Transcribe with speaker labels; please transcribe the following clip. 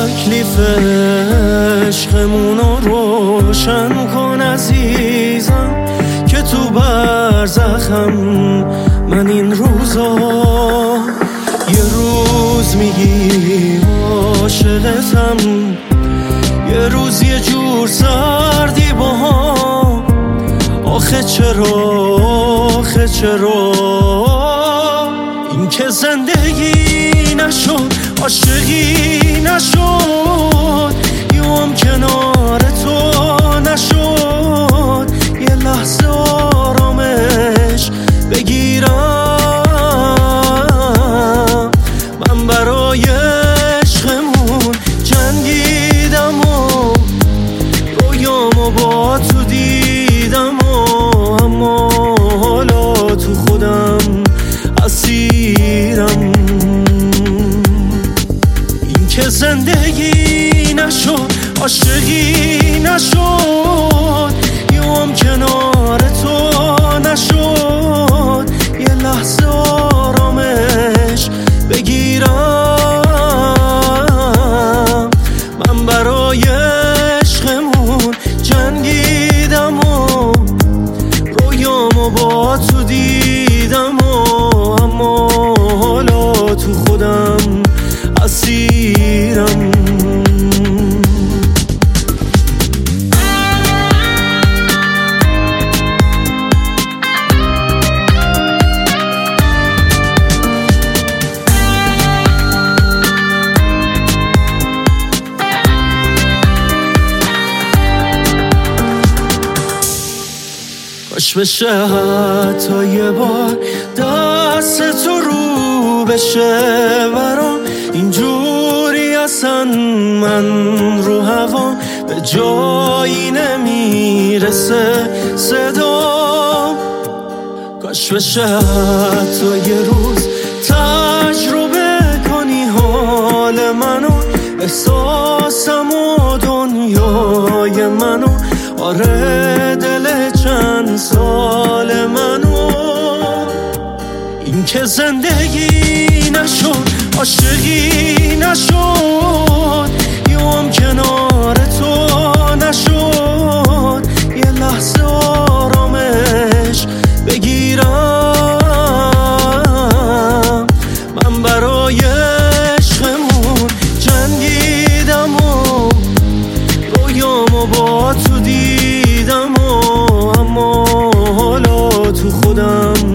Speaker 1: تکلیف عشقمونو روشن کن عزیزم، که تو برزخم من این روزا. یه روز میگی عاشقتم، یه روز یه جور سردی با هم. آخه چرا این که زندگی نشد، عاشقی نشد، یوم کنار تو نشد، یه لحظه آرامش بگیرم. من برای عشقمون جنگیدم و رویامو با تو دیدم و اما حالا تو خودم اسیرم. این که زندگی نشد، عاشقی نشد، یوم کنار تو نشد، یه لحظه آرامش بگیرم. من برای عشقمون جنگیدم و رویامو با تو دیدم و اما حالا تو خودم اسیرم. کاش بشه حتی یه بار دست تو رو بشه برام، اینجوری اصلا من رو هوا به جایی نمیرسه صدا. کاش بشه حتی یه روز تجربه کنی حال منو، احساسم و دنیای منو. آره دل چند سال منو. این که زندگی نشد، عاشقی نشد، یوم کنار تو نشد، یه لحظه آرامش بگیرم. من برای عشقمون جنگیدم و رویامو با تو دیدم و اما حالا تو خودم